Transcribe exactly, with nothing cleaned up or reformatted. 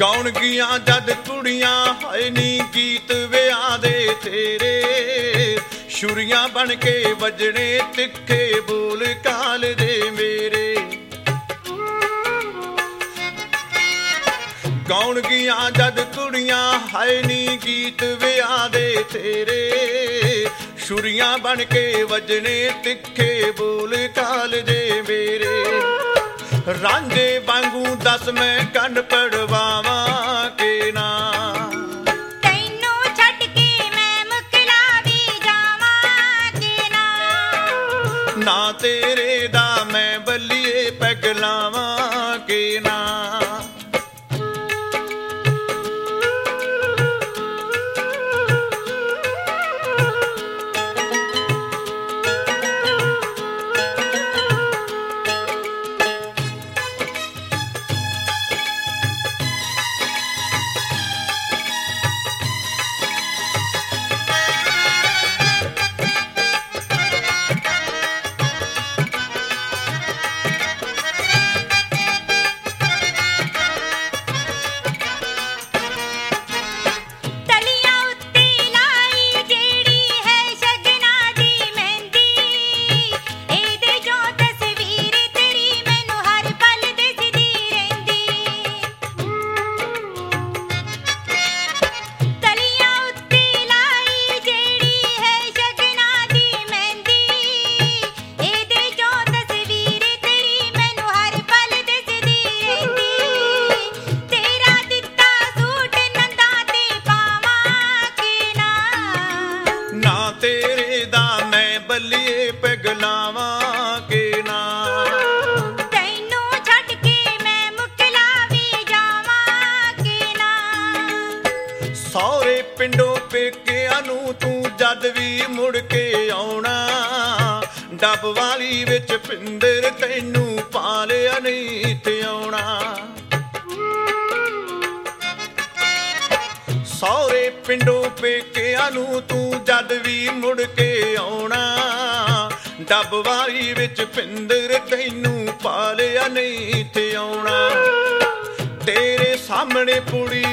ਗਾਉਣਗੀਆਂ ਜਦ ਕੁੜੀਆਂ ਹਾਏ ਨੀ ਗੀਤ ਵਿਆਹ ਦੇ ਤੇਰੇ, ਛੁਰੀਆਂ ਬਣ ਕੇ ਵੱਜਣੇ ਤਿੱਖੇ ਬੋਲ ਕਾਲ ਦੇ ਮੇਰੇ। ਗਾਉਣਗੀਆਂ ਜਦ ਕੁੜੀਆਂ ਹਾਏ ਨੀ ਗੀਤ ਵਿਆਹ ਦੇ ਤੇਰੇ, ਛੁਰੀਆਂ ਬਣ ਕੇ ਵੱਜਣੇ ਤਿੱਖੇ ਬੋਲ ਕਾਲ ਦੇ ਮੇਰੇ। ਰਾਂਝੇ ਵਾਂਗੂ ਦੱਸ ਮੈਂ ਕੰਨ ਪੜਵਾਵਾਂ ਕਿ ਨਾ, ਤੈਨੂੰ ਛੱਡ ਕੇ ਮੈਂ ਮੁਕਲਾ ਵੀ ਜਾਵਾਂ ਕਿ ਨਾ, ਨਾ ਤੇਰੇ ਦਾ ਮੈਂ ਬੱਲੀਏ ਪੈਗ ਲਾਵਾਂ ਕਿ ਨਾ। ਤੇਰੇ ਦਾ ਮੈਂ ਬੱਲੀਏ ਪੈਗ ਲਾਵਾਂ ਕਿ ਨਾ, ਤੈਨੂੰ ਛੱਡ ਕੇ ਮੈਂ ਮੁਕਲਾ ਵੀ ਜਾਵਾਂ ਕਿ ਨਾ। ਸਹੁਰੇ ਪਿੰਡੋਂ ਪੇਕਿਆਂ ਨੂੰ ਤੂੰ ਜਦ ਵੀ ਮੁੜ ਕੇ ਆਉਣਾ, ਡੱਬ ਵਾਲੀ ਵਿੱਚ ਪਿੰਦਰ ਤੈਨੂੰ ਪਾ ਲਿਆ ਨਹੀਂ ਤੇ ਆਉਣਾ। ਸਹੁਰੇ ਪਿੰਡੋਂ ਪੇਕਿਆਂ ਨੂੰ ਤੂੰ ਜਦ ਵੀ ਮੁੜ ਕੇ ਆਉਣਾ, ਡੱਬ ਵਾਲੀ ਵਿੱਚ ਪਿੰਦਰ ਤੈਨੂੰ ਪਾ ਲਿਆ ਨਹੀਂ ਤੇ ਆਉਣਾ। ਤੇਰੇ ਸਾਹਮਣੇ ਪੁੜੀ